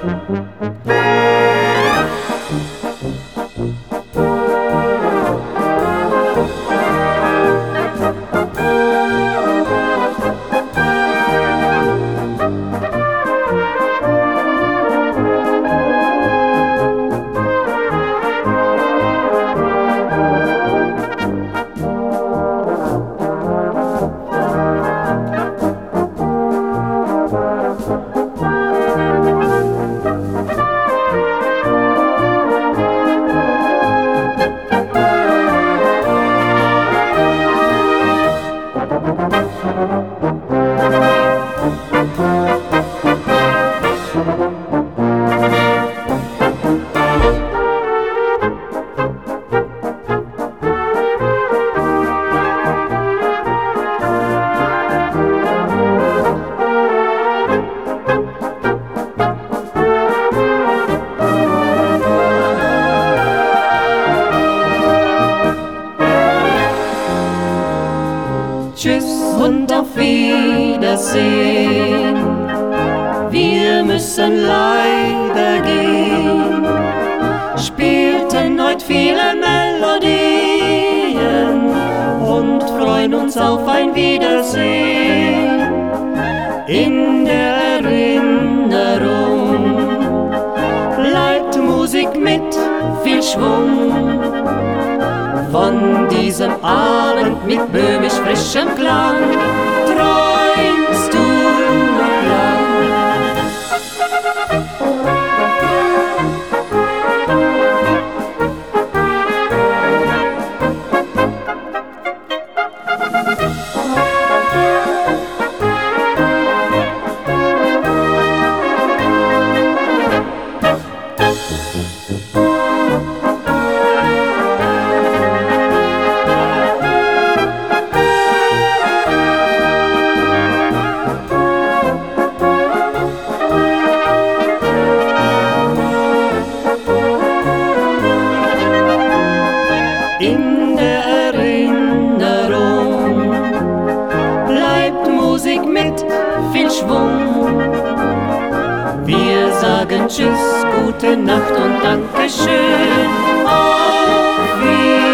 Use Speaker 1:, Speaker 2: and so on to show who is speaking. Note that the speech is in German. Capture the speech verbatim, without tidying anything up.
Speaker 1: Tschüss und auf Wiedersehen. Wir müssen leider gehen. Spielten heute viele Melodien und freuen uns auf ein Wiedersehen. In der Erinnerung bleibt Musik mit viel Schwung. Von diesem Abend mit böhmisch frischem Klang träumst du noch lang. In der Erinnerung bleibt Musik mit viel Schwung. Wir sagen Tschüss, gute Nacht und Dankeschön. Auf Wiedersehen.